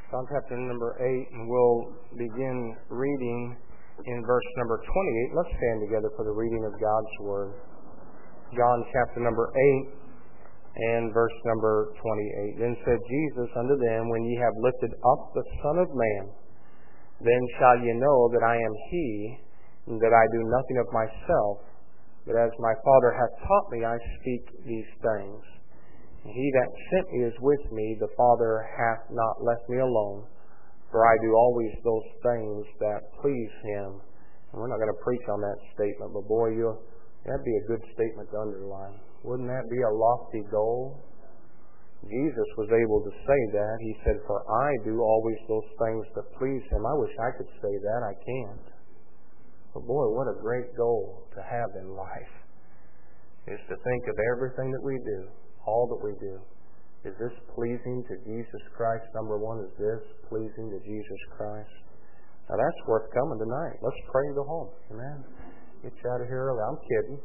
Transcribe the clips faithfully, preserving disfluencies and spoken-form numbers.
John chapter number eight, and we'll begin reading in verse number twenty-eight. Let's stand together for the reading of God's Word. John chapter number eight and verse number twenty-eight. Then said Jesus unto them, When ye have lifted up the Son of Man, then shall ye know that I am He, and that I do nothing of myself, but as my Father hath taught me, I speak these things. He that sent me is with me. The Father hath not left me alone, for I do always those things that please Him. And we're not going to preach on that statement, but boy, you that'd be a good statement to underline. Wouldn't that be a lofty goal? Jesus was able to say that. He said, For I do always those things that please Him. I wish I could say that. I can't. But boy, what a great goal to have in life, is to think of everything that we do, all that we do. Is this pleasing to Jesus Christ? Number one, is this pleasing to Jesus Christ? Now that's worth coming tonight. Let's pray and go home. Amen. Get you out of here early. I'm kidding.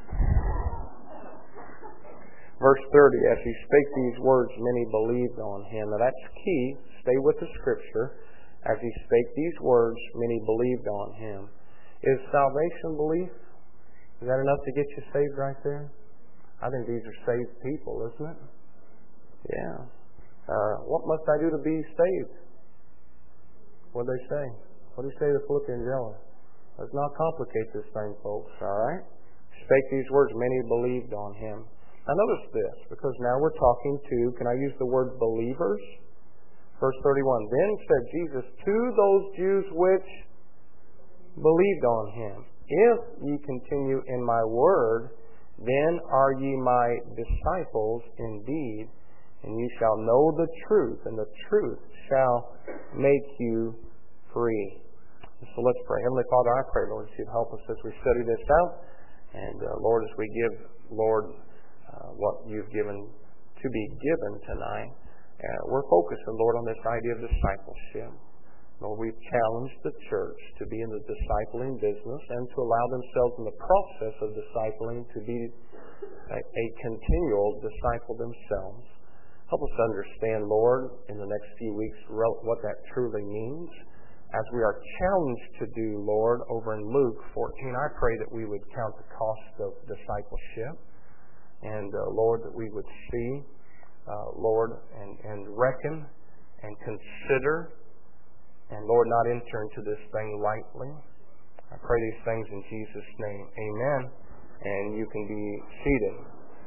Verse thirty, as He spake these words, many believed on Him. Now that's key. Stay with the Scripture. As He spake these words, many believed on Him. Is salvation belief? Is that enough to get you saved right there? I think these are saved people, isn't it? Yeah. Uh, what must I do to be saved? What do they say? What do you say to the Philippian jailer? Let's not complicate this thing, folks, all right? Spake these words, many believed on Him. Now notice this, because now we're talking to, can I use the word believers? Verse thirty-one, Then said Jesus to those Jews which believed on Him, If ye continue in my word, then are ye my disciples indeed, and ye shall know the truth, and the truth shall make you free. So let's pray. Heavenly Father, I pray, Lord, that you'd help us as we study this out. And uh, Lord, as we give, Lord, uh, what you've given to be given tonight, uh, we're focusing, Lord, on this idea of discipleship. Lord, we've challenged the church to be in the discipling business and to allow themselves in the process of discipling to be a, a continual disciple themselves. Help us understand, Lord, in the next few weeks what that truly means. As we are challenged to do, Lord, over in Luke fourteen, I pray that we would count the cost of discipleship. And, uh, Lord, that we would see, uh, Lord, and, and reckon and consider, and, Lord, not enter into this thing lightly. I pray these things in Jesus' name. Amen. And you can be seated.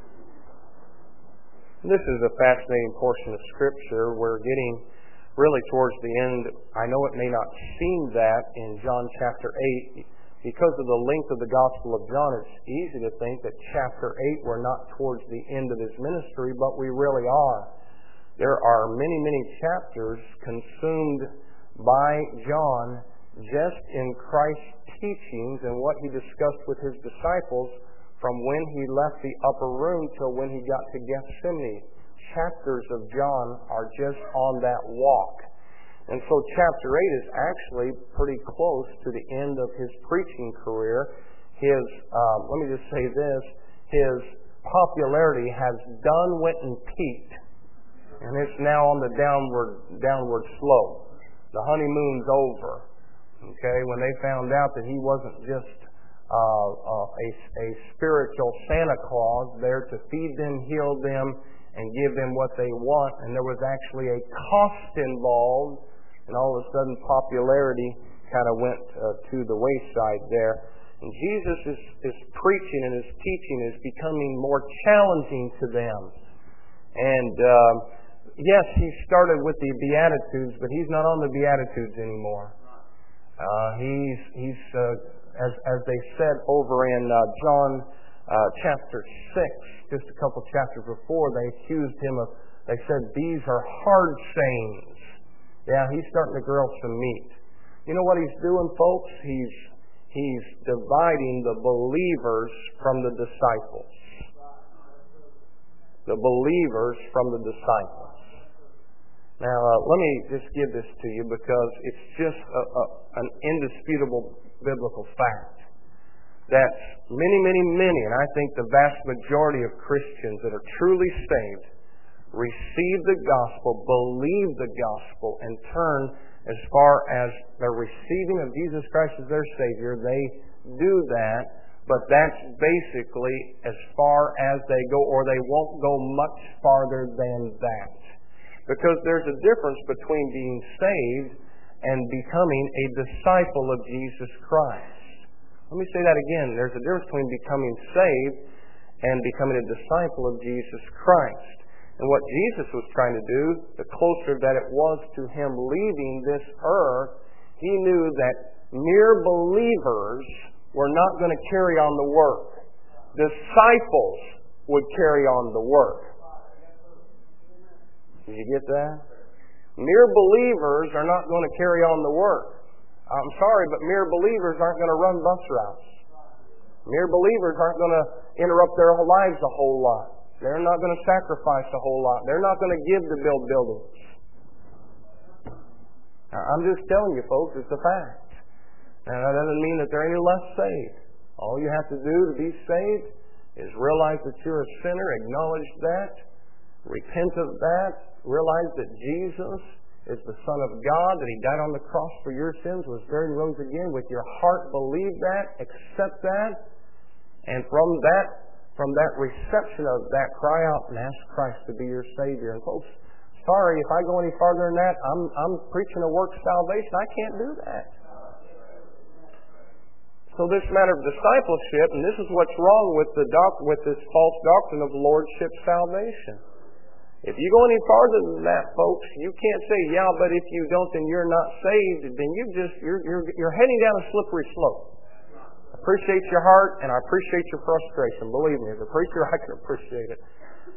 This is a fascinating portion of Scripture. We're getting really towards the end. I know it may not seem that in John chapter eight. Because of the length of the Gospel of John, it's easy to think that chapter eight we're not towards the end of His ministry, but we really are. There are many, many chapters consumed by John just in Christ's teachings and what He discussed with His disciples from when He left the upper room till when He got to Gethsemane. Chapters of John are just on that walk. And so chapter eight is actually pretty close to the end of His preaching career. His, um, let me just say this, His popularity has done, went, and peaked. And it's now on the downward, downward slope. The honeymoon's over. Okay, when they found out that He wasn't just uh, uh, a, a spiritual Santa Claus there to feed them, heal them, and give them what they want, and there was actually a cost involved, and all of a sudden popularity kind of went uh, to the wayside there. And Jesus is, is preaching and His teaching is becoming more challenging to them. And uh, yes, He started with the Beatitudes, but He's not on the Beatitudes anymore. Uh, he's, he's uh, as, as they said over in uh, John uh, chapter six, just a couple chapters before, they accused Him of, they said, these are hard sayings. Yeah, He's starting to grill some meat. You know what He's doing, folks? He's, he's dividing the believers from the disciples. The believers from the disciples. Now, uh, let me just give this to you because it's just a, a, an indisputable biblical fact that many, many, many, and I think the vast majority of Christians that are truly saved receive the gospel, believe the gospel, and turn as far as the receiving of Jesus Christ as their Savior. They do that, but that's basically as far as they go, or they won't go much farther than that. Because there's a difference between being saved and becoming a disciple of Jesus Christ. Let me say that again. There's a difference between becoming saved and becoming a disciple of Jesus Christ. And what Jesus was trying to do, the closer that it was to Him leaving this earth, He knew that mere believers were not going to carry on the work. Disciples would carry on the work. Did you get that? Mere believers are not going to carry on the work. I'm sorry, but mere believers aren't going to run bus routes. Mere believers aren't going to interrupt their lives a whole lot. They're not going to sacrifice a whole lot. They're not going to give to build buildings. Now, I'm just telling you, folks, it's a fact. Now, that doesn't mean that they're any less saved. All you have to do to be saved is realize that you're a sinner, acknowledge that, repent of that, realize that Jesus is the Son of God, that He died on the cross for your sins, was buried and rose again. With your heart, believe that, accept that, and from that, from that reception of that, cry out and ask Christ to be your Savior. And folks, sorry, if I go any farther than that, I'm, I'm preaching a work salvation. I can't do that. So this matter of discipleship, and this is what's wrong with the doc, with this false doctrine of lordship salvation. If you go any farther than that, folks, you can't say, yeah, but if you don't, then you're not saved. Then you just you're you're you're heading down a slippery slope. I appreciate your heart, and I appreciate your frustration. Believe me, as a preacher, I can appreciate it.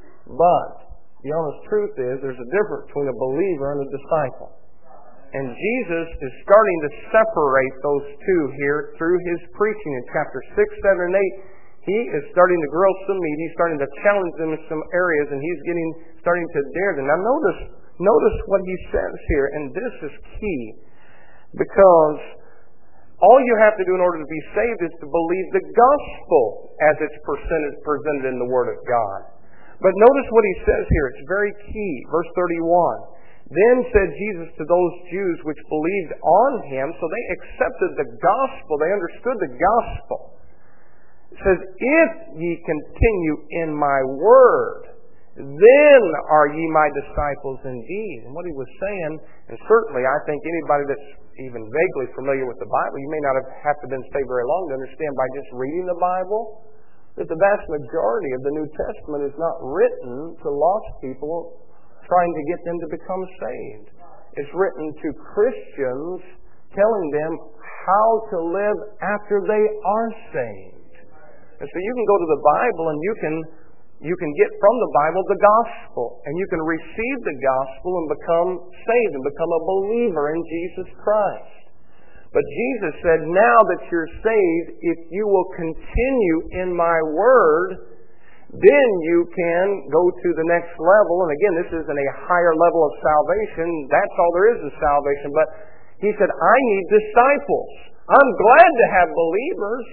But the honest truth is, there's a difference between a believer and a disciple. And Jesus is starting to separate those two here through His preaching in chapter six, seven, and eight. He is starting to grill some meat. He's starting to challenge them in some areas, and He's getting starting to dare them. Now notice, notice what He says here, and this is key, because all you have to do in order to be saved is to believe the gospel as it's presented, presented in the Word of God. But notice what He says here. It's very key. Verse thirty-one. Then said Jesus to those Jews which believed on Him, so they accepted the gospel, they understood the gospel. It says, if ye continue in my word, then are ye my disciples indeed. And what He was saying, and certainly I think anybody that's even vaguely familiar with the Bible, you may not have, have to been stay very long to understand by just reading the Bible, that the vast majority of the New Testament is not written to lost people trying to get them to become saved. It's written to Christians telling them how to live after they are saved. And so you can go to the Bible and you can you can get from the Bible the gospel, and you can receive the gospel and become saved and become a believer in Jesus Christ. But Jesus said, now that you're saved, if you will continue in my word, then you can go to the next level. And again, this isn't a higher level of salvation. That's all there is in salvation. But He said, I need disciples. I'm glad to have believers,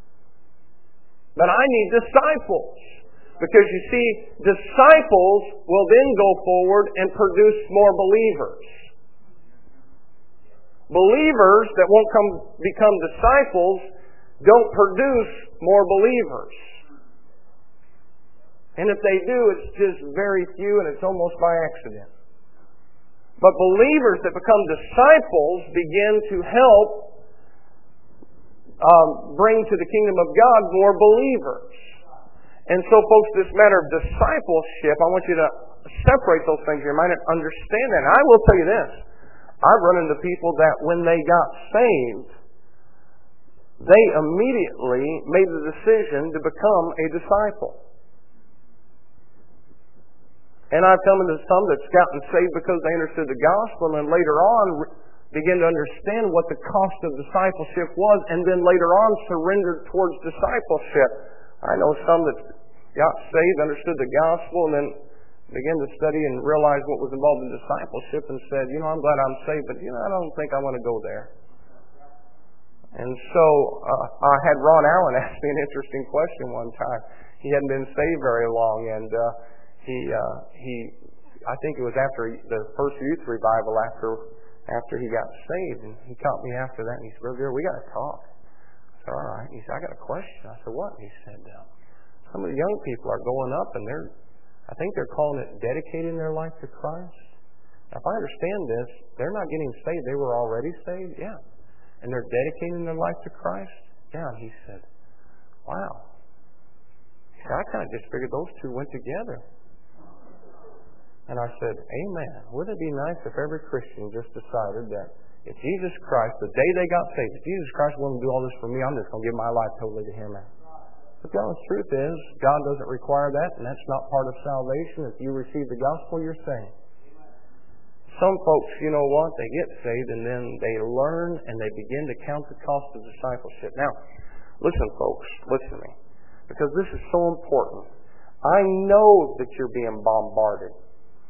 but I need disciples. Because you see, disciples will then go forward and produce more believers. Believers that won't come become disciples don't produce more believers. And if they do, it's just very few, and it's almost by accident. But believers that become disciples begin to help um, bring to the kingdom of God more believers. And so, folks, this matter of discipleship, I want you to separate those things in your mind and understand that. And I will tell you this. I've run into people that when they got saved, they immediately made the decision to become a disciple. And I've come into some that's gotten saved because they understood the gospel, and then later on began to understand what the cost of discipleship was, and then later on surrendered towards discipleship. I know some that got saved, understood the gospel, and then began to study and realize what was involved in discipleship and said, you know, I'm glad I'm saved, but, you know, I don't think I want to go there. And so uh, I had Ron Allen ask me an interesting question one time. He hadn't been saved very long, and uh, he uh, he I think it was after the first youth revival after after he got saved, and he caught me after that, and he said, Brother Gary, we got to talk. I said, all right. He said, I got a question. I said, what? He said, uh, some of the young people are going up, and they're, I think they're calling it dedicating their life to Christ. Now, if I understand this, they're not getting saved. They were already saved, yeah. And they're dedicating their life to Christ? Yeah. And he said, wow. He said, I kind of just figured those two went together. And I said, amen. Wouldn't it be nice if every Christian just decided that if Jesus Christ, the day they got saved, if Jesus Christ wanted to do all this for me, I'm just going to give my life totally to Him. But the honest truth is, God doesn't require that, and that's not part of salvation. If you receive the gospel, you're saved. Some folks, you know what, they get saved, and then they learn, and they begin to count the cost of discipleship. Now, listen, folks, listen to me, because this is so important. I know that you're being bombarded.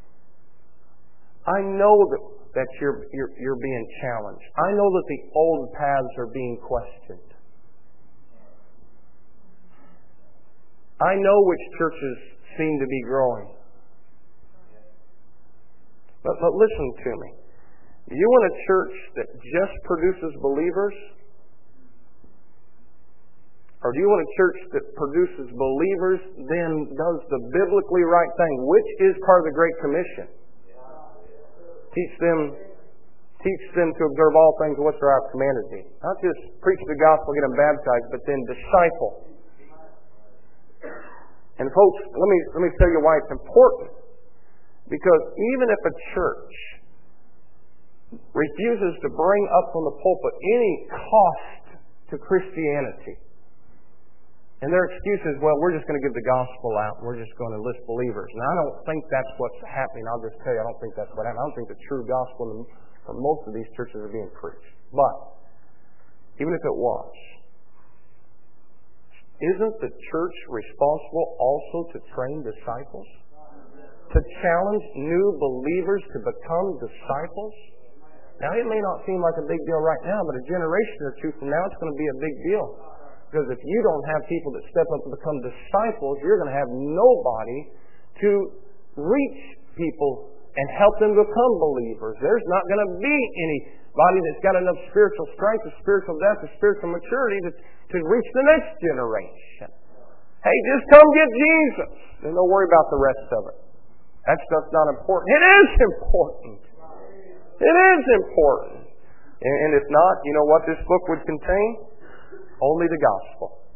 I know that, that you're, you're, you're being challenged. I know that the old paths are being questioned. I know which churches seem to be growing. But, but listen to me. You want a church that just produces believers? Or do you want a church that produces believers, then does the biblically right thing, which is part of the Great Commission? Teach them, teach them to observe all things whatsoever I've commanded thee. Not just preach the gospel, get them baptized, but then disciple. And folks, let me let me tell you why it's important. Because even if a church refuses to bring up from the pulpit any cost to Christianity, and their excuse is, well, we're just going to give the gospel out, and we're just going to list believers. And I don't think that's what's happening. I'll just tell you, I don't think that's what happened. I don't think the true gospel from most of these churches are being preached. But, even if it was, isn't the church responsible also to train disciples? To challenge new believers to become disciples? Now, it may not seem like a big deal right now, but a generation or two from now, it's going to be a big deal. Because if you don't have people that step up and become disciples, you're going to have nobody to reach people and help them become believers. There's not going to be anybody that's got enough spiritual strength, or spiritual depth, or spiritual maturity to, to reach the next generation. Hey, just come get Jesus, and don't worry about the rest of it. That stuff's not important. It is important. It is important. And, and if not, you know what this book would contain? Only the gospel.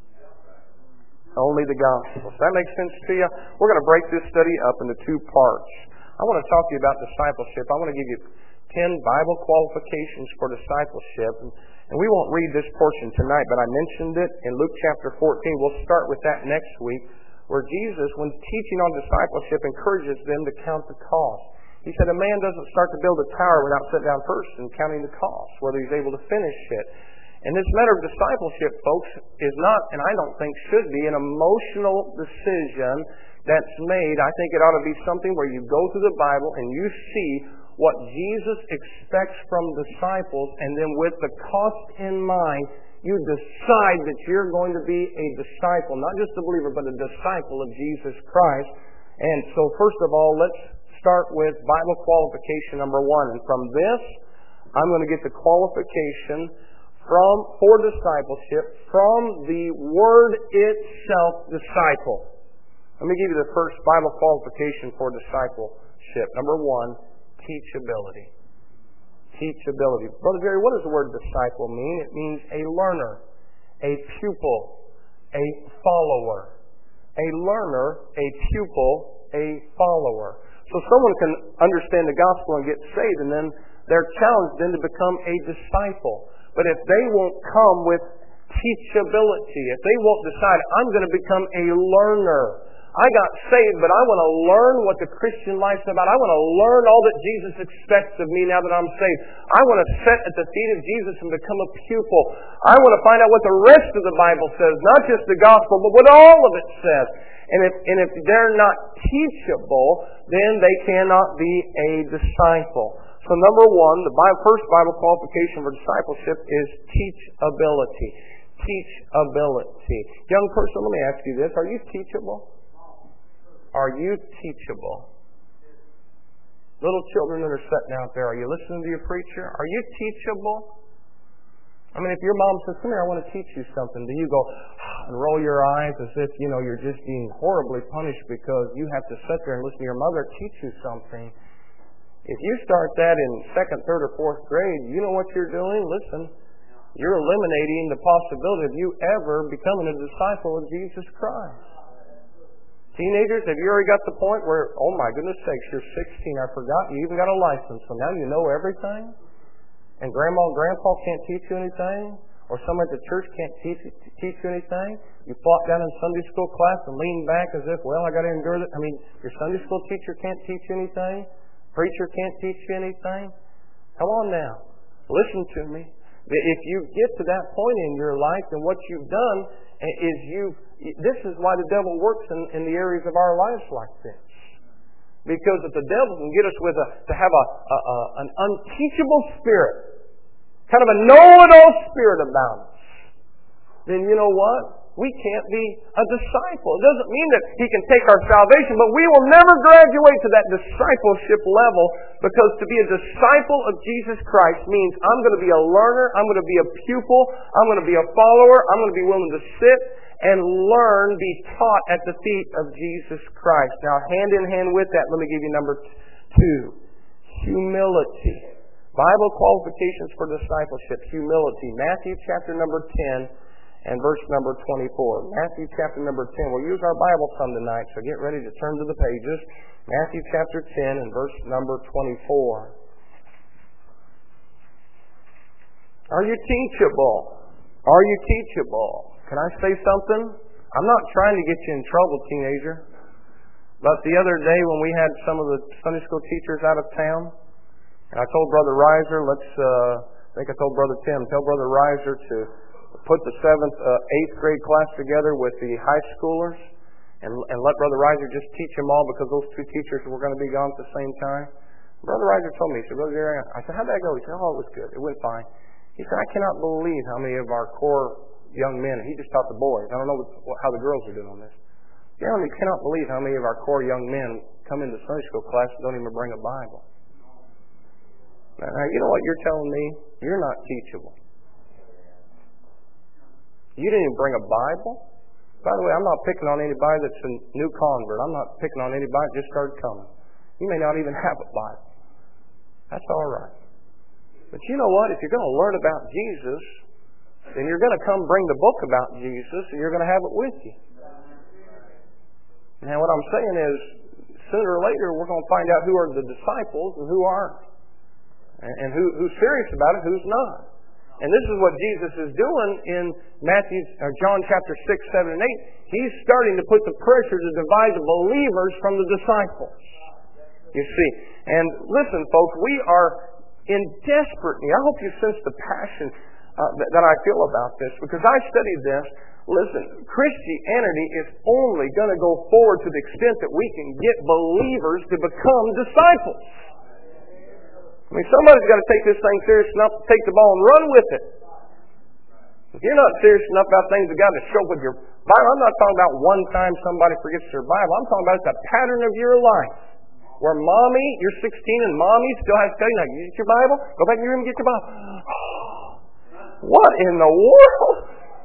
Only the gospel. Does that make sense to you? We're going to break this study up into two parts. I want to talk to you about discipleship. I want to give you ten Bible qualifications for discipleship. And, and we won't read this portion tonight, but I mentioned it in Luke chapter fourteen. We'll start with that next week, where Jesus, when teaching on discipleship, encourages them to count the cost. He said a man doesn't start to build a tower without sitting down first and counting the cost, whether he's able to finish it. And this matter of discipleship, folks, is not, and I don't think should be, an emotional decision that's made. I think it ought to be something where you go through the Bible and you see what Jesus expects from disciples, and then with the cost in mind, you decide that you're going to be a disciple, not just a believer, but a disciple of Jesus Christ. And so first of all, let's start with Bible qualification number one. And from this, I'm going to get the qualification from for discipleship from the word itself, disciple. Let me give you the first Bible qualification for discipleship. Number one, teachability. Teachability. Brother Jerry, what does the word disciple mean? It means a learner, a pupil, a follower. A learner, a pupil, a follower. So someone can understand the gospel and get saved, and then they're challenged then to become a disciple. But if they won't come with teachability, if they won't decide, I'm going to become a learner. I got saved, but I want to learn what the Christian life's about. I want to learn all that Jesus expects of me now that I'm saved. I want to sit at the feet of Jesus and become a pupil. I want to find out what the rest of the Bible says, not just the gospel, but what all of it says. And if, and if they're not teachable, then they cannot be a disciple. So number one, the first Bible qualification for discipleship is teachability. Teachability. Young person, let me ask you this. Are you teachable? Are you teachable? Little children that are sitting out there, are you listening to your preacher? Are you teachable? I mean, if your mom says, come here, I want to teach you something, do you go and roll your eyes as if, you know, you're just being horribly punished because you have to sit there and listen to your mother teach you something? If you start that in second, third, or fourth grade, you know what you're doing? Listen, you're eliminating the possibility of you ever becoming a disciple of Jesus Christ. Teenagers, have you already got the point where, oh my goodness sakes, you're sixteen, I forgot, you even got a license, so now you know everything? And Grandma and Grandpa can't teach you anything? Or someone at the church can't teach, teach you anything? You flop down in Sunday school class and lean back as if, well, I got to endure it. I mean, your Sunday school teacher can't teach you anything? Preacher can't teach you anything? Come on now. Listen to me. If you get to that point in your life, then what you've done is you, this is why the devil works in, in the areas of our lives like this. Because if the devil can get us with a, to have a, a, a an unteachable spirit, kind of a know-it-all spirit about us, then you know what? We can't be a disciple. It doesn't mean that he can take our salvation, but we will never graduate to that discipleship level, because to be a disciple of Jesus Christ means I'm going to be a learner, I'm going to be a pupil, I'm going to be a follower, I'm going to be willing to sit and learn, be taught at the feet of Jesus Christ. Now, hand in hand with that, let me give you number two. Humility. Bible qualifications for discipleship. Humility. Matthew chapter number ten and verse number twenty-four. Matthew chapter number ten. We'll use our Bible some tonight, so get ready to turn to the pages. Matthew chapter ten and verse number twenty-four. Are you teachable? Are you teachable? Can I say something? I'm not trying to get you in trouble, teenager. But the other day when we had some of the Sunday school teachers out of town, and I told Brother Reiser, let's, uh, I think I told Brother Tim, tell Brother Reiser to put the seventh, uh, eighth grade class together with the high schoolers, and, and let Brother Reiser just teach them all, because those two teachers were going to be gone at the same time. Brother Reiser told me, he said, Brother Gary, I said, how'd that go? He said, oh, it was good. It went fine. He said, I cannot believe how many of our core young men, he just taught the boys. I don't know what, how the girls are doing on this. You know, he cannot believe how many of our core young men come into Sunday school class and don't even bring a Bible. Now, you know what you're telling me? You're not teachable. You didn't even bring a Bible? By the way, I'm not picking on anybody that's a new convert. I'm not picking on anybody that just started coming. You may not even have a Bible. That's all right. But you know what? If you're going to learn about Jesus, then you're going to come bring the book about Jesus, and you're going to have it with you. Now, what I'm saying is, sooner or later, we're going to find out who are the disciples and who aren't. And who, who's serious about it, who's not. And this is what Jesus is doing in Matthew, or John chapter six, seven, and eight. He's starting to put the pressure to divide the believers from the disciples. You see. And listen, folks, we are in desperate need. I hope you sense the passion uh, that, that I feel about this, because I studied this. Listen, Christianity is only going to go forward to the extent that we can get believers to become disciples. I mean, somebody's got to take this thing serious enough to take the ball and run with it. If you're not serious enough about things that got to show with your Bible, I'm not talking about one time somebody forgets their Bible. I'm talking about the pattern of your life. Where mommy, you're sixteen and mommy still has to tell you, now, you get your Bible? Go back in your room and get your Bible. What in the world?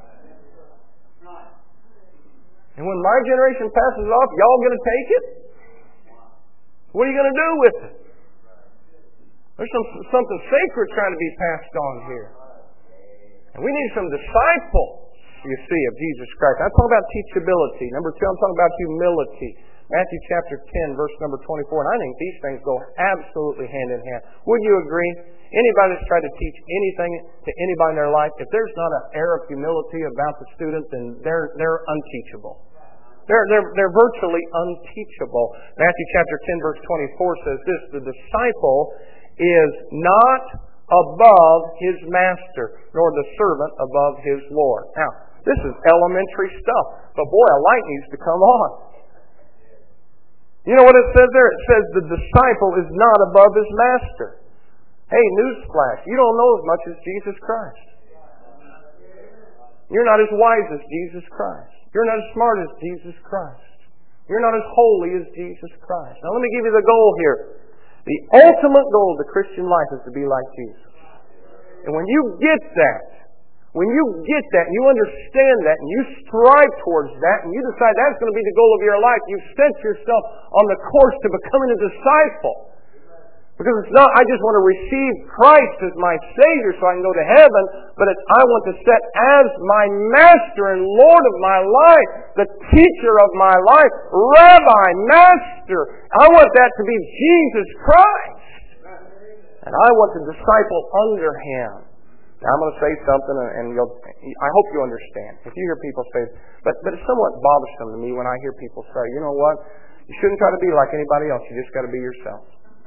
And when my generation passes off, y'all going to take it? What are you going to do with it? There's some, something sacred trying to be passed on here. And we need some disciples, you see, of Jesus Christ. I'm talking about teachability. Number two, I'm talking about humility. Matthew chapter ten, verse number twenty-four. And I think these things go absolutely hand in hand. Would you agree? Anybody that's tried to teach anything to anybody in their life, if there's not an air of humility about the student, then they're they're unteachable. They're, they're, they're virtually unteachable. Matthew chapter ten, verse twenty-four says this, the disciple is not above his master, nor the servant above his Lord. Now, this is elementary stuff, but boy, a light needs to come on. You know what it says there? It says the disciple is not above his master. Hey, newsflash, you don't know as much as Jesus Christ. You're not as wise as Jesus Christ. You're not as smart as Jesus Christ. You're not as holy as Jesus Christ. Now let me give you the goal here. The ultimate goal of the Christian life is to be like Jesus. And when you get that, when you get that, and you understand that, and you strive towards that, and you decide that's going to be the goal of your life, you've set yourself on the course to becoming a disciple. Because it's not, I just want to receive Christ as my Savior so I can go to heaven, but it's, I want to set as my Master and Lord of my life, the teacher of my life, Rabbi, Master. I want that to be Jesus Christ. And I want to disciple under Him. Now, I'm going to say something, and you'll, I hope you understand. If you hear people say, but, but it's somewhat bothersome to me when I hear people say, you know what, you shouldn't try to be like anybody else. You just got to be yourself.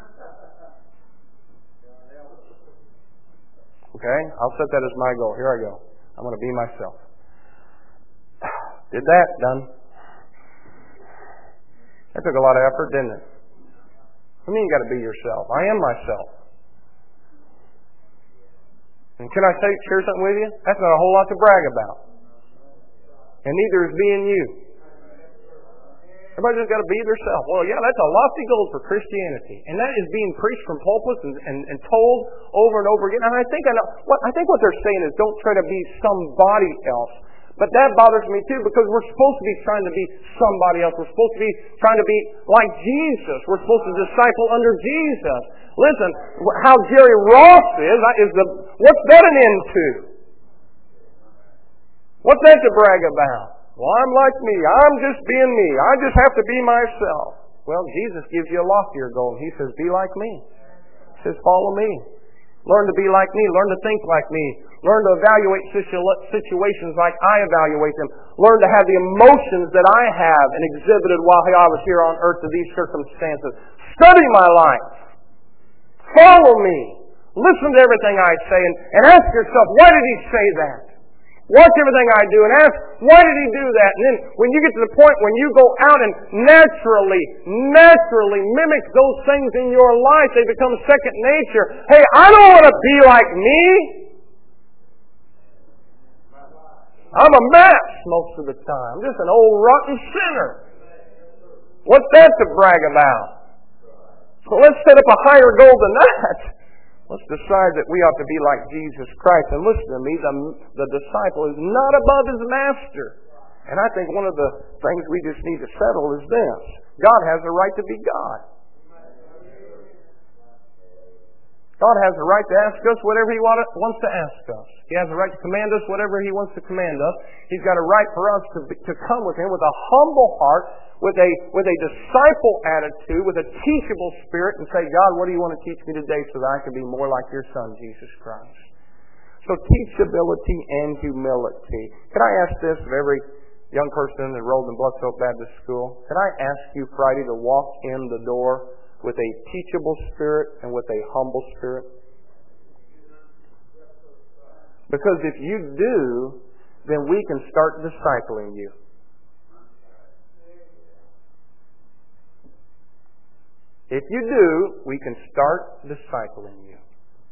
Okay? I'll set that as my goal. Here I go. I'm going to be myself. Did that, done. That took a lot of effort, didn't it? What do you mean you got to be yourself? I am myself. And can I say, share something with you? That's not a whole lot to brag about. And neither is being you. Everybody just got to be themselves. Well, yeah, that's a lofty goal for Christianity. And that is being preached from pulpits and, and, and told over and over again. And I think I know what I think what they're saying is don't try to be somebody else. But that bothers me too, because we're supposed to be trying to be somebody else. We're supposed to be trying to be like Jesus. We're supposed to disciple under Jesus. Listen, how Jerry Ross is, is the what's that an end to? What's that to brag about? Well, I'm like me. I'm just being me. I just have to be myself. Well, Jesus gives you a loftier goal. He says, be like me. He says, follow me. Learn to be like me. Learn to think like me. Learn to evaluate situations like I evaluate them. Learn to have the emotions that I have and exhibited while I was here on earth to these circumstances. Study my life. Follow me. Listen to everything I say and, and ask yourself, why did He say that? Watch everything I do and ask, why did He do that? And then when you get to the point when you go out and naturally, naturally mimic those things in your life, they become second nature. Hey, I don't want to be like me. I'm a mess most of the time. I'm just an old rotten sinner. What's that to brag about? So let's set up a higher goal than that. Let's decide that we ought to be like Jesus Christ. And listen to me, the, the disciple is not above his master. And I think one of the things we just need to settle is this. God has a right to be God. God has a right to ask us whatever He wants to ask us. He has a right to command us whatever He wants to command us. He's got a right for us to, to come with Him with a humble heart, with a, with a disciple attitude, with a teachable spirit, and say, God, what do you want to teach me today so that I can be more like your Son, Jesus Christ? So teachability and humility. Can I ask this of every young person enrolled in Blood Soap Baptist School? Can I ask you Friday to walk in the door with a teachable spirit and with a humble spirit? Because if you do, then we can start discipling you. If you do, we can start discipling you.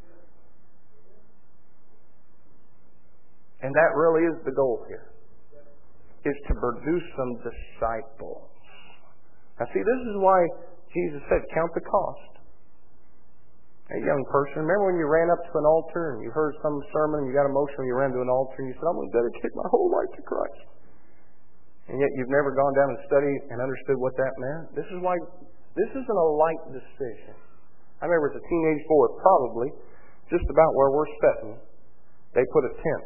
And that really is the goal here, is to produce some disciples. Now see, this is why Jesus said, count the cost. Hey, young person, remember when you ran up to an altar and you heard some sermon and you got emotional, you ran to an altar and you said, I'm going to dedicate my whole life to Christ. And yet you've never gone down and studied and understood what that meant. This is why this isn't a light decision. I remember as a teenage boy, probably just about where we're sitting, they put a tent.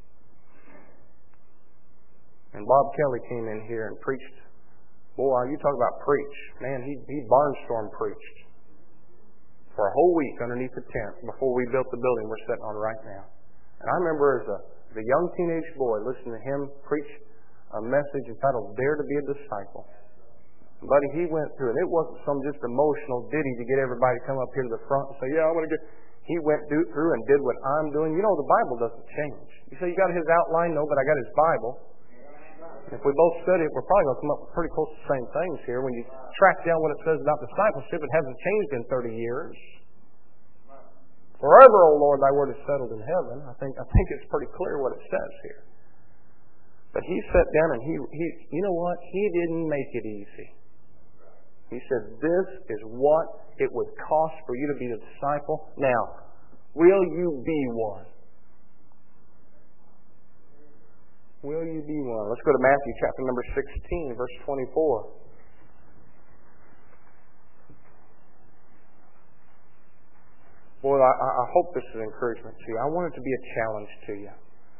And Bob Kelly came in here and preached. Boy, you talk about preach. Man, he, he barnstorm preached for a whole week underneath the tent before we built the building we're sitting on right now. And I remember as a, as a young teenage boy listening to him preach a message entitled Dare to be a Disciple. And buddy, he went through, and it wasn't some just emotional ditty to get everybody to come up here to the front and say, yeah, I want to get... He went through and did what I'm doing. You know, the Bible doesn't change. You say, you got his outline? No, but I got his Bible. If we both study it, we're probably going to come up with pretty close to the same things here. When you track down what it says about discipleship, it hasn't changed in thirty years. Forever, O Lord, thy word is settled in heaven. I think I think it's pretty clear what it says here. But he sat down and he, he you know what? He didn't make it easy. He said, this is what it would cost for you to be a disciple. Now, will you be one? Will you be one? Let's go to Matthew chapter number sixteen, verse twenty-four. Boy, I, I hope this is encouragement to you. I want it to be a challenge to you.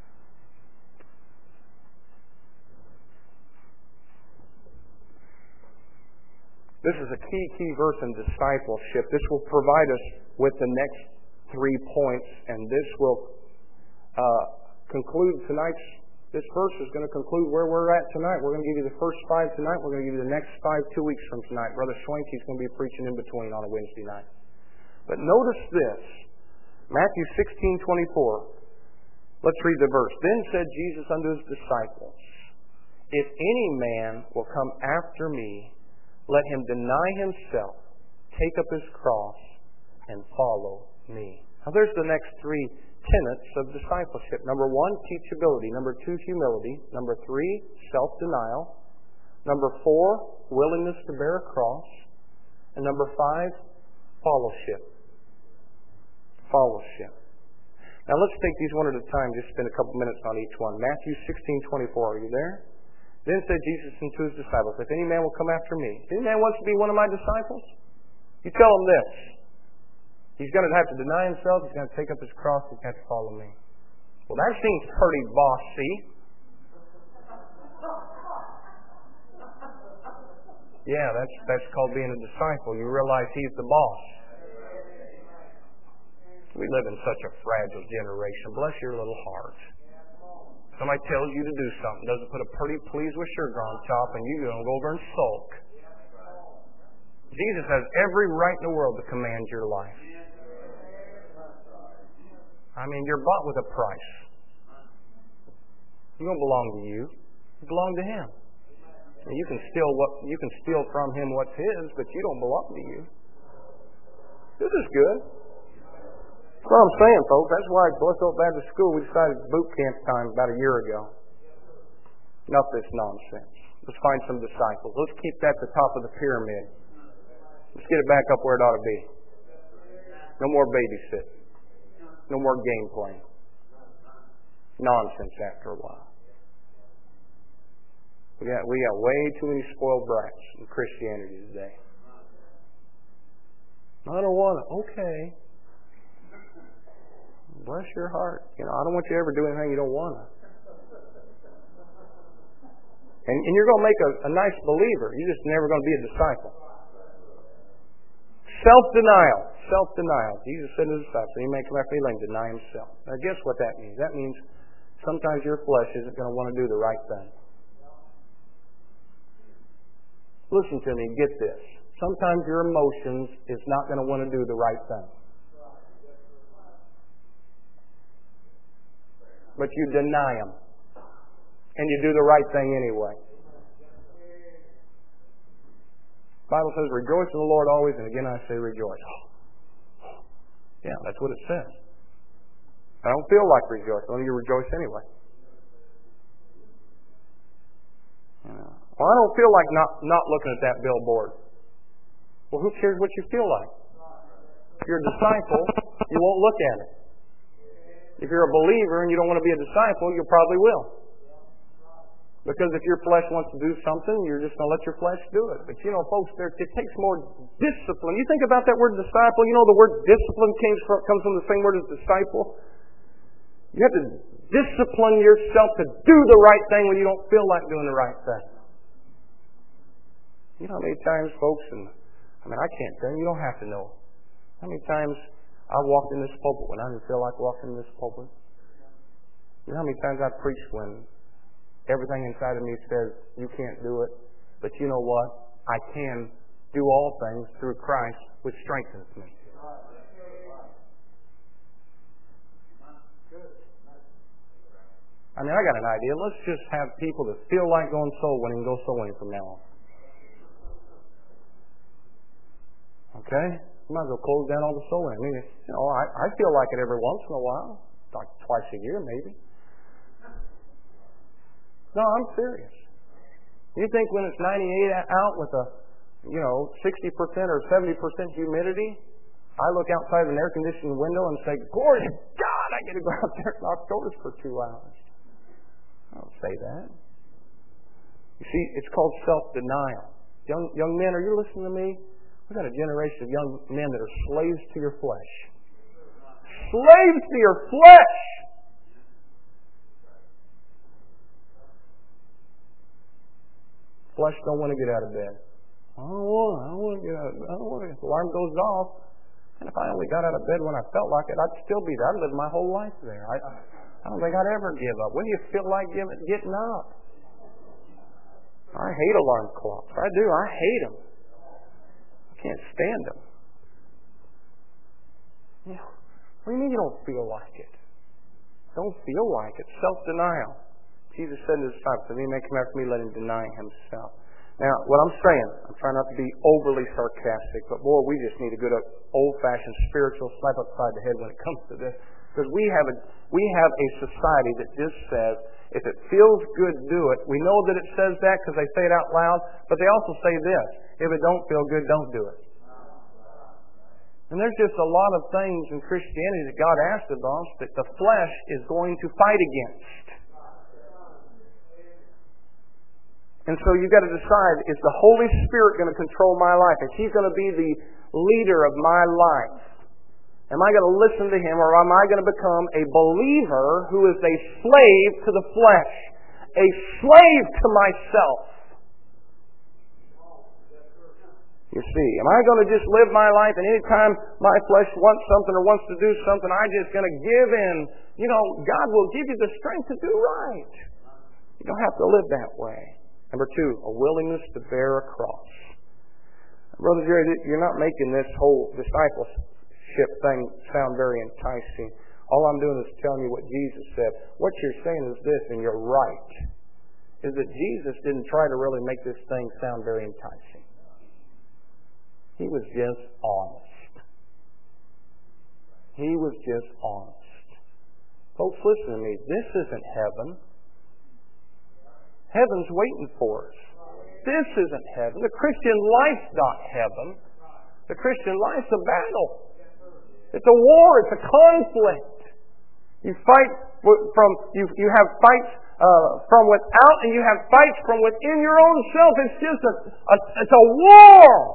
This is a key, key verse in discipleship. This will provide us with the next three points, and this will uh, conclude tonight's, this verse is going to conclude where we're at tonight. We're going to give you the first five tonight. We're going to give you the next five two weeks from tonight. Brother Schwenke's going to be preaching in between on a Wednesday night. But notice this, Matthew sixteen twenty-four. Let's read the verse. Then said Jesus unto his disciples, if any man will come after me, let him deny himself, take up his cross, and follow me. Now there's the next three tenets of discipleship. Number one, teachability. Number two, humility. Number three, self-denial. Number four, willingness to bear a cross. And number five, fellowship. Fellowship. Now let's take these one at a time, just spend a couple minutes on each one. Matthew sixteen twenty-four, are you there? Then said Jesus unto his disciples, if any man will come after me, if any man wants to be one of my disciples, you tell him this. He's going to have to deny himself, he's going to take up his cross, he's going to have to follow me. Well, that seems pretty bossy. Yeah, that's that's called being a disciple. You realize he's the boss. We live in such a fragile generation. Bless your little heart. Somebody tells you to do something, doesn't put a pretty please with sugar on top, and you don't go over and sulk. Jesus has every right in the world to command your life. I mean, you're bought with a price. You don't belong to you. You belong to Him. And you can steal what you can steal from Him what's His, but you don't belong to you. This is good. That's what I'm saying, folks. That's why at Bliss Oak Baptist School we decided boot camp time about a year ago. Enough of this nonsense. Let's find some disciples. Let's keep that at the top of the pyramid. Let's get it back up where it ought to be. No more babysit. No more game playing. Nonsense after a while. We got, we got way too many spoiled brats in Christianity today. I don't want to. Okay. Bless your heart. You know, I don't want you to ever do anything you don't want to. And, and you're going to make a, a nice believer. You're just never going to be a disciple. Self-denial. Self-denial. Jesus said to his disciples, he may come after me, let him deny himself. Now guess what that means? That means sometimes your flesh isn't going to want to do the right thing. Listen to me, get this. Sometimes your emotions is not going to want to do the right thing. But you deny them. And you do the right thing anyway. The Bible says, rejoice in the Lord always, and again I say rejoice. Yeah, that's what it says. I don't feel like rejoicing. Well, you rejoice anyway. You know. Well, I don't feel like not, not looking at that billboard. Well, who cares what you feel like? If you're a disciple, you won't look at it. If you're a believer and you don't want to be a disciple, you probably will. Because if your flesh wants to do something, you're just going to let your flesh do it. But you know, folks, there, it takes more discipline. You think about that word disciple, you know the word discipline comes from, comes from the same word as disciple. You have to discipline yourself to do the right thing when you don't feel like doing the right thing. You know how many times, folks, and I mean, I can't tell you, you don't have to know. How many times I walked in this pulpit when I didn't feel like walking in this pulpit? You know how many times I preached when everything inside of me says, you can't do it, but you know what? I can do all things through Christ, which strengthens me. I mean, I got an idea. Let's just have people that feel like going soul winning go soul winning from now on. Okay? You might as well close down all the soul winning. I mean, you know, I, I feel like it every once in a while, like twice a year maybe. No, I'm serious. You think when it's ninety-eight out with a you know, sixty percent or seventy percent humidity, I look outside an air-conditioned window and say, glory to God, I get to go out there and knock doors for two hours. I don't say that. You see, it's called self-denial. Young, young men, are you listening to me? We've got a generation of young men that are slaves to your flesh. Slaves to your flesh! Flesh don't want to get out of bed. I don't want, I don't want to get out of bed. I don't want to. The alarm goes off. And if I only got out of bed when I felt like it, I'd still be there. I'd live my whole life there. I, I don't think I'd ever give up. When do you feel like giving, getting up? I hate alarm clocks. I do. I hate them. I can't stand them. You know, what do you mean you don't feel like it? Don't feel like it. Self-denial. Jesus said to his disciples, if any man come after me, let him deny himself. Now, what I'm saying, I'm trying not to be overly sarcastic, but boy, we just need a good old-fashioned spiritual slap upside the head when it comes to this. Because we have a we have a society that just says, if it feels good, do it. We know that it says that because they say it out loud, but they also say this, if it don't feel good, don't do it. And there's just a lot of things in Christianity that God asked of us that the flesh is going to fight against. And so you've got to decide, is the Holy Spirit going to control my life? Is He going to be the leader of my life? Am I going to listen to Him, or am I going to become a believer who is a slave to the flesh? A slave to myself? You see, am I going to just live my life and anytime my flesh wants something or wants to do something, I'm just going to give in? You know, God will give you the strength to do right. You don't have to live that way. Number two, a willingness to bear a cross. Brother Jerry, you're not making this whole discipleship thing sound very enticing. All I'm doing is telling you what Jesus said. What you're saying is this, and you're right, is that Jesus didn't try to really make this thing sound very enticing. He was just honest. He was just honest. Folks, listen to me. This isn't heaven. Heaven's waiting for us. This isn't heaven. The Christian life's not heaven. The Christian life's a battle. It's a war. It's a conflict. You fight from you. You have fights uh, from without, and you have fights from within your own self. It's just a, a it's a war.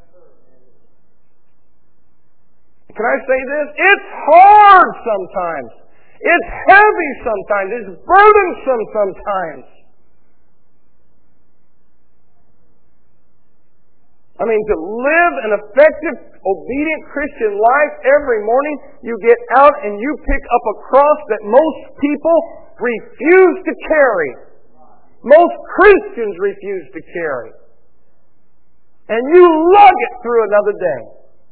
Can I say this? It's hard sometimes. It's heavy sometimes. It's burdensome sometimes. I mean, to live an effective, obedient Christian life every morning, you get out and you pick up a cross that most people refuse to carry. Most Christians refuse to carry. And you lug it through another day.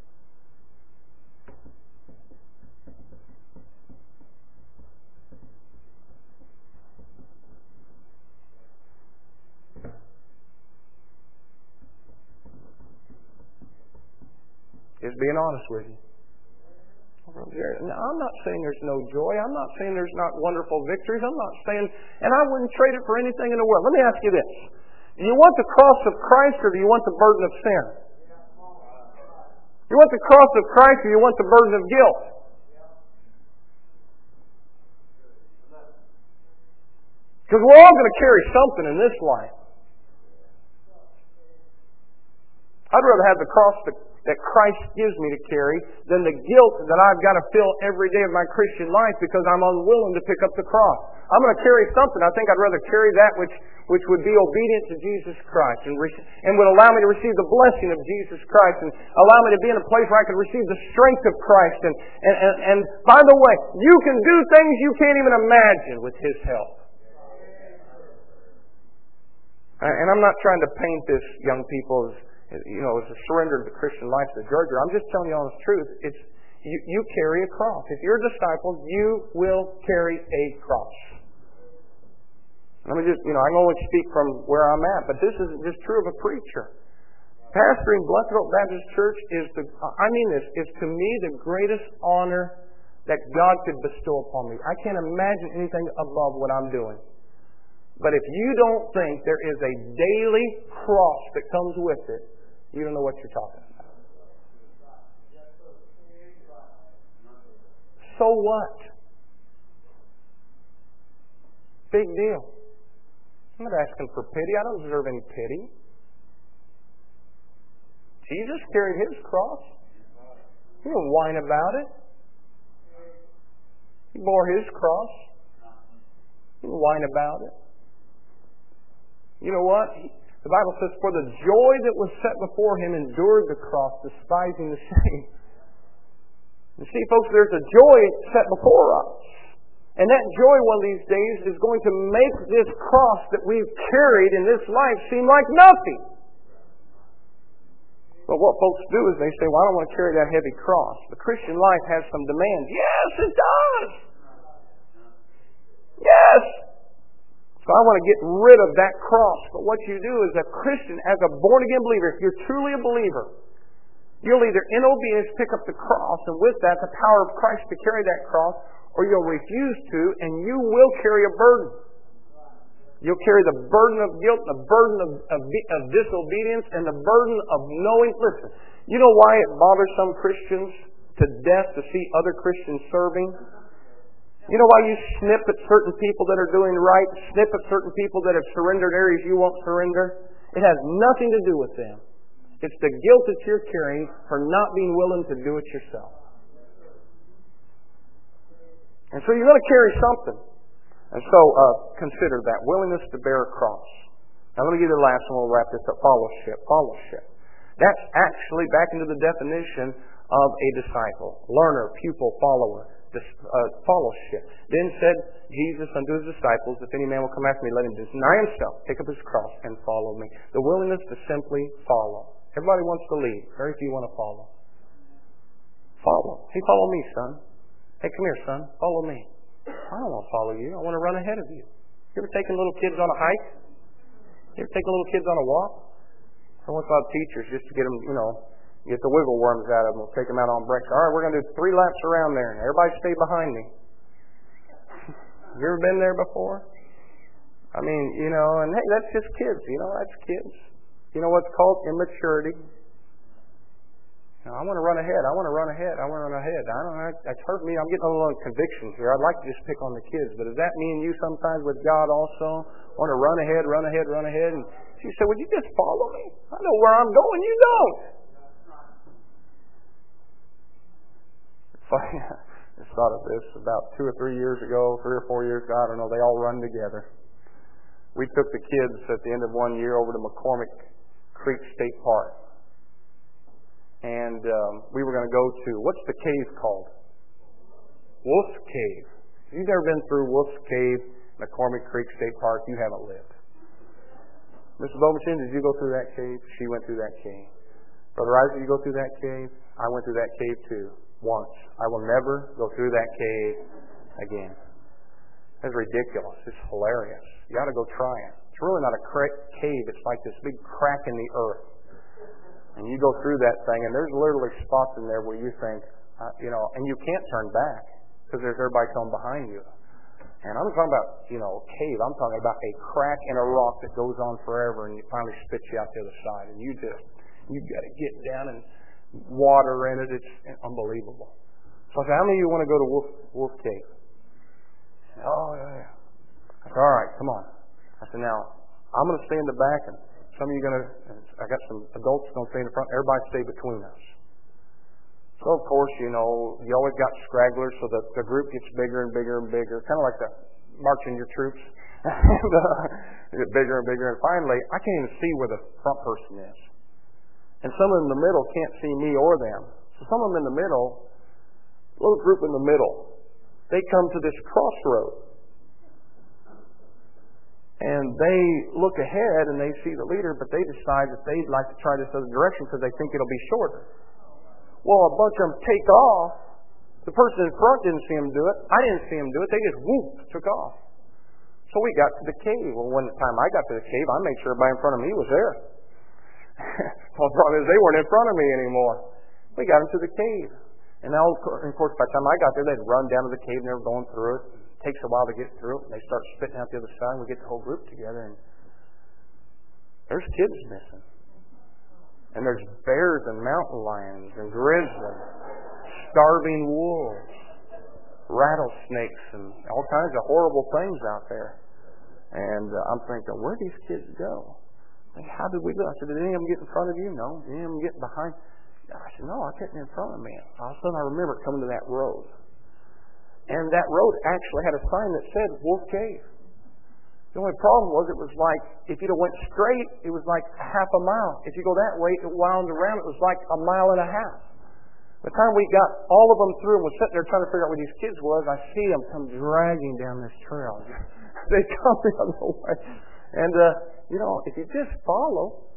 Just being honest with you. Now, I'm not saying there's no joy. I'm not saying there's not wonderful victories. I'm not saying, and I wouldn't trade it for anything in the world. Let me ask you this. Do you want the cross of Christ or do you want the burden of sin? You want the cross of Christ or you want the burden of guilt? Because we're all going to carry something in this life. I'd rather have the cross that that Christ gives me to carry than the guilt that I've got to feel every day of my Christian life because I'm unwilling to pick up the cross. I'm going to carry something. I think I'd rather carry that which, which would be obedient to Jesus Christ and, re- and would allow me to receive the blessing of Jesus Christ and allow me to be in a place where I can receive the strength of Christ. And, and, and, and by the way, you can do things you can't even imagine with His help. And I'm not trying to paint this, young people, as you know, as a surrender to the Christian life to the drudgery. I'm just telling you honest truth. It's you, you carry a cross. If you're a disciple, you will carry a cross. Let me just, you know, I can only speak from where I'm at, but this isn't just true of a preacher. Pastoring Blessed Oak Baptist Church is the, I mean this, is to me the greatest honor that God could bestow upon me. I can't imagine anything above what I'm doing. But if you don't think there is a daily cross that comes with it, You don't know what you're talking about. So what? Big deal. I'm not asking for pity. I don't deserve any pity. Jesus carried His cross. He didn't whine about it. He bore His cross. He didn't whine about it. You know what? The Bible says, for the joy that was set before Him endured the cross, despising the shame. You see, folks, there's a joy set before us. And that joy one of these days is going to make this cross that we've carried in this life seem like nothing. But what folks do is they say, well, I don't want to carry that heavy cross. The Christian life has some demands. Yes, it does. Yes. So I want to get rid of that cross. But what you do as a Christian, as a born-again believer, if you're truly a believer, you'll either in obedience pick up the cross, and with that, the power of Christ to carry that cross, or you'll refuse to, and you will carry a burden. You'll carry the burden of guilt, the burden of, of, of disobedience, and the burden of knowing. Listen, you know why it bothers some Christians to death to see other Christians serving? You know why you snip at certain people that are doing right, snip at certain people that have surrendered areas you won't surrender? It has nothing to do with them. It's the guilt that you're carrying for not being willing to do it yourself. And so you're going to carry something. And so uh, consider that. Willingness to bear a cross. Now let me give you the last one. We'll wrap this up. Fellowship. Fellowship. That's actually back into the definition of a disciple. Learner, pupil, follower. Dis, uh, fellowship. Then said Jesus unto His disciples, if any man will come after me, let him deny himself, take up his cross, and follow me. The willingness to simply follow. Everybody wants to lead. Very few want to follow. Follow. Hey, follow me, son. Hey, come here, son. Follow me. I don't want to follow you. I want to run ahead of you. You ever taken little kids on a hike? You ever taken little kids on a walk? I once saw teachers just to get them, you know, get the wiggle worms out of them. We'll take them out on breaks. All right, we're going to do three laps around there. Everybody stay behind me. You ever been there before? I mean, you know, and hey, that's just kids. You know, that's kids. You know what's called immaturity? Now, I want to run ahead. I want to run ahead. I want to run ahead. I don't know. That's hurt me. I'm getting a little convictions here. I'd like to just pick on the kids, but does that mean you sometimes with God also want to run ahead, run ahead, run ahead? And she said, "Would you just follow me? I know where I'm going. You don't." Funny. I just thought of this about two or three years ago, three or four years ago. I don't know. They all run together. We took the kids at the end of one year over to McCormick Creek State Park. And um, we were going to go to, what's the cave called? Wolf's Cave. If you've never been through Wolf's Cave, McCormick Creek State Park, you haven't lived. Missus Beaumachine, did you go through that cave? She went through that cave. Brother Isaac, you go through that cave? I went through that cave too, once. I will never go through that cave again. That's ridiculous. It's hilarious. You ought to go try it. It's really not a cave. It's like this big crack in the earth. And you go through that thing, and there's literally spots in there where you think, uh, you know, and you can't turn back because there's everybody coming behind you. And I'm talking about, you know, cave. I'm talking about a crack in a rock that goes on forever, and it finally spits you out the other side. And you just, you've got to get down and water in it. It's unbelievable. So I said, how many of you want to go to Wolf, Wolf Cave? Oh, yeah, yeah. I said, all right, come on. I said, now, I'm going to stay in the back, and some of you are going to, I got some adults going to stay in the front. Everybody stay between us. So, of course, you know, you always got stragglers, so that the group gets bigger and bigger and bigger, kind of like the marching your troops. and, uh, get bigger and bigger, and finally, I can't even see where the front person is. And some of them in the middle can't see me or them. So some of them in the middle, little group in the middle, they come to this crossroad. And they look ahead and they see the leader, but they decide that they'd like to try this other direction because they think it'll be shorter. Well, a bunch of them take off. The person in front didn't see him do it. I didn't see him do it. They just whoop, took off. So we got to the cave. Well, when the time I got to the cave, I made sure everybody in front of me was there. Well, the problem is they weren't in front of me anymore. We got into the cave. And now, of course, by the time I got there, they'd run down to the cave and they were going through it. It takes a while to get through it. And they start spitting out the other side, and we get the whole group together, and there's kids missing. And there's bears and mountain lions and grizzlies, starving wolves, rattlesnakes, and all kinds of horrible things out there. And uh, I'm thinking, where do these kids go? Like, how did we go? I said, did any of them get in front of you? No. Did any of them get behind? I said, no, I couldn't in front of me. All of a sudden I remember coming to that road. And that road actually had a sign that said Wolf Cave. The only problem was it was like, if you'd have went straight, it was like half a mile. If you go that way, it wound around, it was like a mile and a half. By the time we got all of them through and was sitting there trying to figure out where these kids was, I see them come dragging down this trail. They come the other way. And, uh, you know, if you just follow.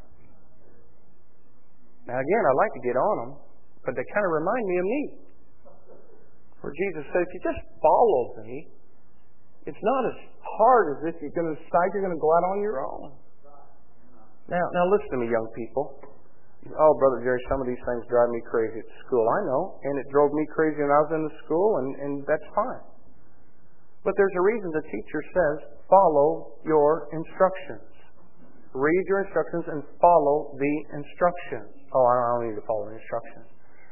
Now, again, I like to get on them, but they kind of remind me of me. Where Jesus said, if you just follow me, it's not as hard as if you're going to decide you're going to go out on your own. Now, now listen to me, young people. Oh, Brother Jerry, some of these things drive me crazy at school. I know, and it drove me crazy when I was in the school, and, and that's fine. But there's a reason the teacher says, follow your instructions. Read your instructions and follow the instructions. Oh, I don't need to follow the instructions.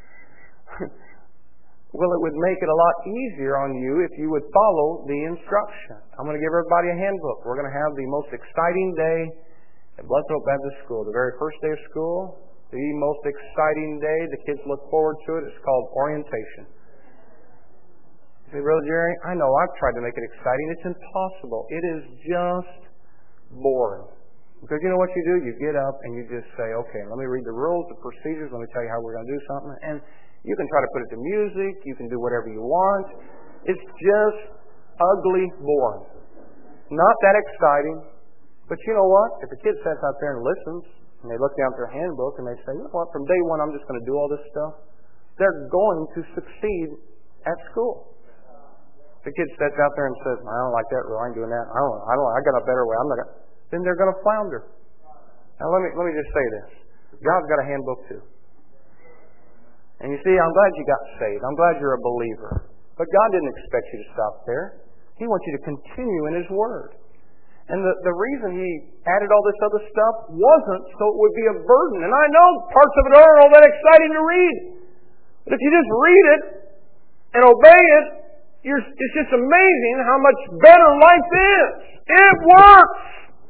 Well, it would make it a lot easier on you if you would follow the instruction. I'm going to give everybody a handbook. We're going to have the most exciting day at Blessed Hope Baptist School. The very first day of school, the most exciting day. The kids look forward to it. It's called orientation. You say, Brother Jerry, I know I've tried to make it exciting. It's impossible. It is just boring. Because you know what you do? You get up and you just say, okay, let me read the rules, the procedures. Let me tell you how we're going to do something. And you can try to put it to music. You can do whatever you want. It's just ugly boring. Not that exciting. But you know what? If the kid sits out there and listens, and they look down at their handbook and they say, you know what, from day one I'm just going to do all this stuff, they're going to succeed at school. If the kid sits out there and says, I don't like that rule, I ain't doing that, I don't, I don't, I got a better way, I'm not gonna, then they're going to flounder. Now let me, let me just say this. God's got a handbook too. And you see, I'm glad you got saved. I'm glad you're a believer. But God didn't expect you to stop there. He wants you to continue in His Word. And the, the reason He added all this other stuff wasn't so it would be a burden. And I know parts of it aren't all that exciting to read. But if you just read it and obey it, you're, it's just amazing how much better life is. It works!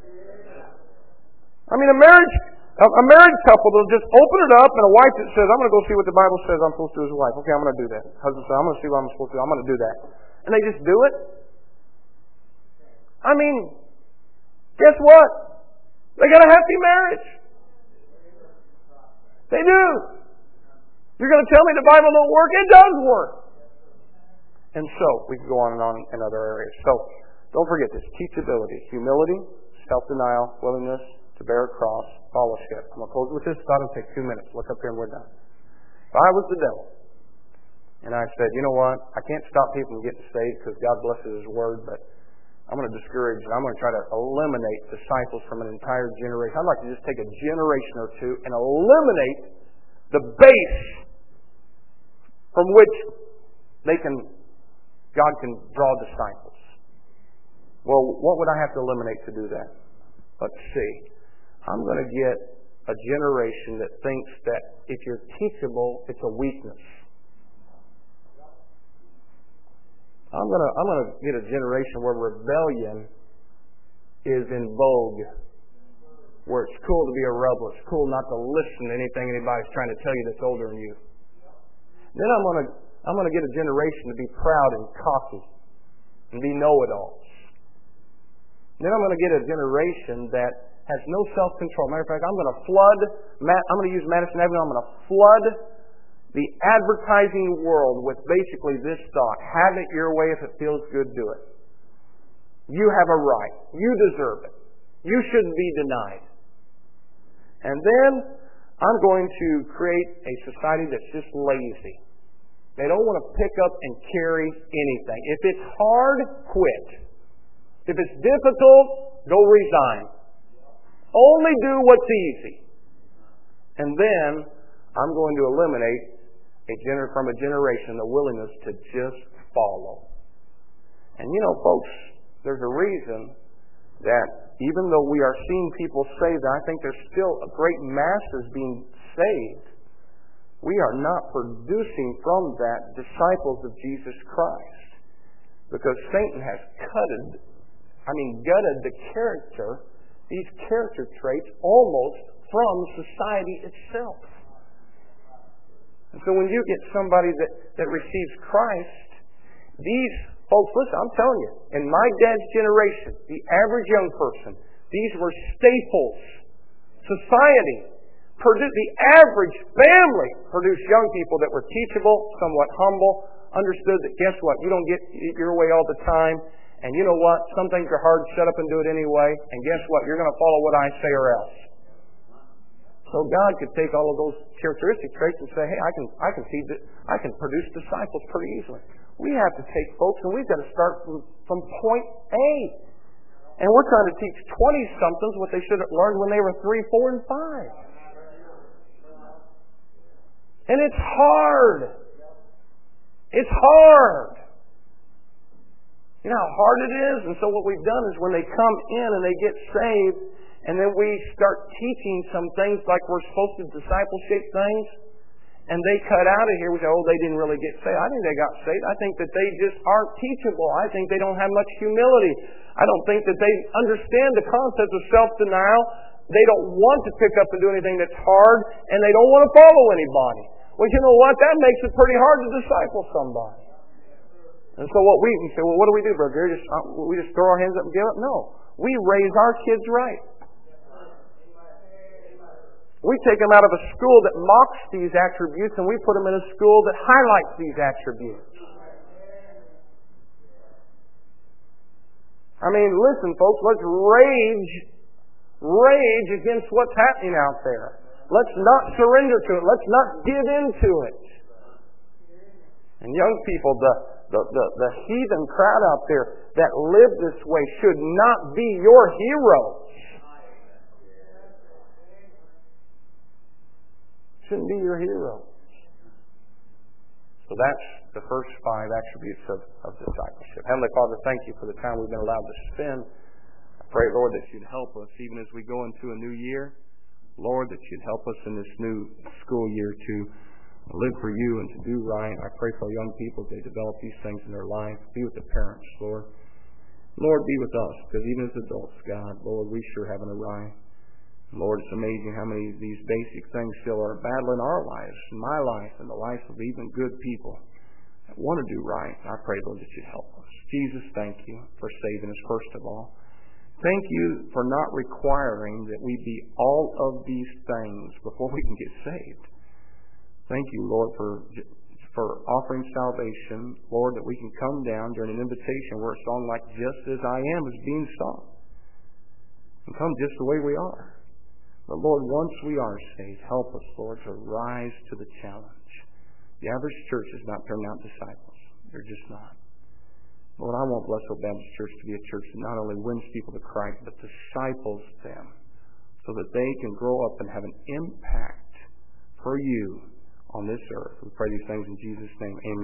I mean, a marriage... A married couple that'll just open it up, and a wife that says, I'm going to go see what the Bible says I'm supposed to do as a wife. Okay, I'm going to do that. Husband says, I'm going to see what I'm supposed to do. I'm going to do that. And they just do it. I mean, guess what? They got a happy marriage. They do. You're going to tell me the Bible don't work? It does work. And so, we can go on and on in other areas. So, don't forget this. Teachability, humility, self-denial, willingness to bear a cross, fellowship. I'm going to close with this thought. It'll take two minutes. Look up here and we're done. If I was the devil, and I said, you know what, I can't stop people from getting saved because God blesses His Word, but I'm going to discourage and I'm going to try to eliminate disciples from an entire generation. I'd like to just take a generation or two and eliminate the base from which they can, God can draw disciples. Well, what would I have to eliminate to do that? Let's see. I'm going to get a generation that thinks that if you're teachable, it's a weakness. I'm going to I'm going to get a generation where rebellion is in vogue, where it's cool to be a rebel. It's cool not to listen to anything anybody's trying to tell you that's older than you. Then I'm going to I'm going to get a generation to be proud and cocky and be know-it-alls. Then I'm going to get a generation that has no self-control. Matter of fact, I'm going to flood, I'm going to use Madison Avenue, I'm going to flood the advertising world with basically this thought. Have it your way. If it feels good, do it. You have a right. You deserve it. You shouldn't be denied. And then I'm going to create a society that's just lazy. They don't want to pick up and carry anything. If it's hard, quit. If it's difficult, go resign. Only do what's easy. And then I'm going to eliminate a gener- from a generation the willingness to just follow. And you know, folks, there's a reason that even though we are seeing people saved, I think there's still a great masses being saved. We are not producing from that disciples of Jesus Christ. Because Satan has cutted, I mean gutted the character, these character traits almost from society itself. And so when you get somebody that, that receives Christ, these folks, listen, I'm telling you, in my dad's generation, the average young person, these were staples. Society produced, the average family produced young people that were teachable, somewhat humble, understood that guess what, you don't get your way all the time, and you know what, some things are hard, shut up and do it anyway, and guess what, you're going to follow what I say or else. So God could take all of those characteristic traits and say, hey, I can I can feed it, I can produce disciples pretty easily. We have to take folks and we've got to start from, from point A. And we're trying to teach twenty-somethings what they should have learned when they were three, four, and five. And it's hard. It's hard. You know how hard it is? And so what we've done is when they come in and they get saved, and then we start teaching some things like we're supposed to discipleship things, and they cut out of here. We say, oh, they didn't really get saved. I think they got saved. I think that they just aren't teachable. I think they don't have much humility. I don't think that they understand the concept of self-denial. They don't want to pick up and do anything that's hard, and they don't want to follow anybody. Well, you know what? That makes it pretty hard to disciple somebody. And so what we, we say, well, what do we do, brother? Just, uh, we just throw our hands up and give up? No. We raise our kids right. We take them out of a school that mocks these attributes and we put them in a school that highlights these attributes. I mean, listen, folks, let's rage, rage against what's happening out there. Let's not surrender to it. Let's not give in to it. And young people, the, the, the, the heathen crowd out there that live this way should not be your heroes. Shouldn't be your heroes. So that's the first five attributes of, of discipleship. Heavenly Father, thank you for the time we've been allowed to spend. I pray, Lord, that you'd help us even as we go into a new year. Lord, that you'd help us in this new school year to live for you and to do right. I pray for young people as they develop these things in their life. Be with the parents, Lord. Lord, be with us, because even as adults, God, Lord, we sure haven't arrived. Lord, it's amazing how many of these basic things still are a battle in our lives, in my life, and the life of even good people that want to do right. I pray, Lord, that you'd help us. Jesus, thank you for saving us, first of all. Thank you for not requiring that we be all of these things before we can get saved. Thank you, Lord, for for offering salvation. Lord, that we can come down during an invitation where a song like Just As I Am is being sung. And come just the way we are. But Lord, once we are saved, help us, Lord, to rise to the challenge. The average church is not turning out disciples. They're just not. Lord, I want Blessed Hope Baptist Church to be a church that not only wins people to Christ, but disciples them so that they can grow up and have an impact for you on this earth. We pray these things in Jesus' name. Amen.